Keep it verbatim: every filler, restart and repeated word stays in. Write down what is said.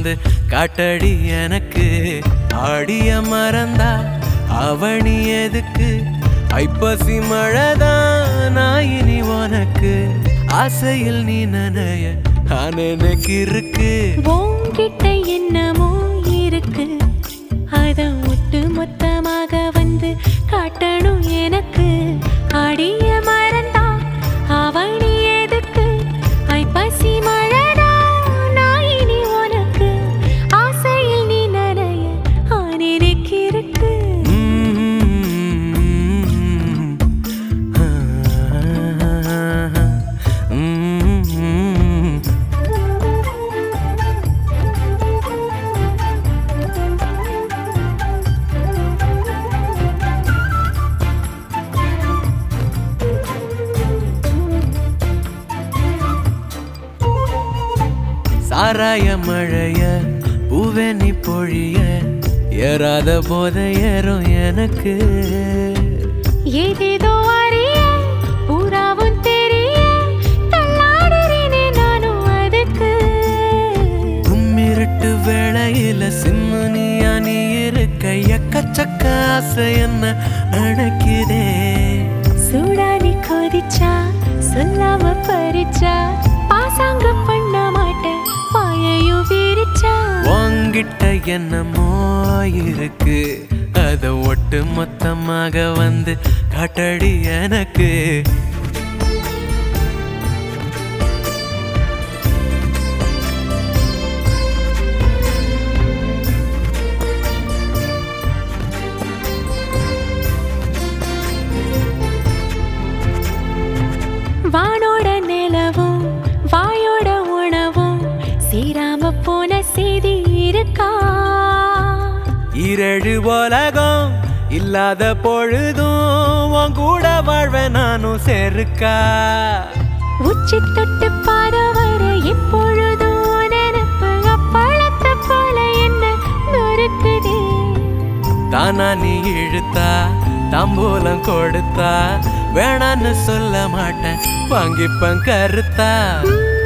வந்து காட்டடி எனக்கு. ஆடிய மறந்தா அவனி எதுக்கு, ஐப்பசி மழைதான் நான் இனி உனக்கு. ஆசையில் நீ நனைய நான் எனக்கு இருக்கு. உன்கிட்ட என்னமோ இருக்கு, அத ஒட்டு மொத்தமாக வந்து காட்டணும் எனக்கு. ஆடிய மறந்தா அவனி எதுக்கு, ஐப்பசி மழைதா நான் இனி உனக்கு. ஆசையில் நீ நனைய நான் எனக்கு இருக்கு. சாராய மழைய பூவெனி பொழிய ஏறாத போத ஏறும் எனக்கு. ஏதேதோ அறிய பூராவும் தெரிய தள்ளாடுறேனே நானும் அதுக்கு. கும்மிருட்டு வேளையில சிம்முனியா நீ இருக்க, எக்கச்சக்க ஆசை என்ன அணைக்குதே. சூடானி கொதிச்சா சொல்லாம பறிச்சா, பாசாங்க பண்ண மாட்டேன் பாயையும் விரிச்சா. உன்கிட்ட என்னமோ இருக்கு, அத ஒட்டு மொத்தமாக வந்து காட்டடி எனக்கு. வானோட நிலவும் வாயோட உணவும் சீராம போன செய்தி இருக்கா. இரழு உலகம் இல்லாத பொழுதும் உன் கூட வாழ்வேன் நானும் செருக்கா. உச்சி தொட்டு பாத வர எப்பொழுதும் நினைப்பு அப்பளத்தை போல என்ன நொறுக்குதே. தானா நீ இழுத்தா தாம்பூலம் கொடுத்தா, வேணான்னு சொல்ல மாட்டேன் வாங்கிப்பேன் கருத்தா.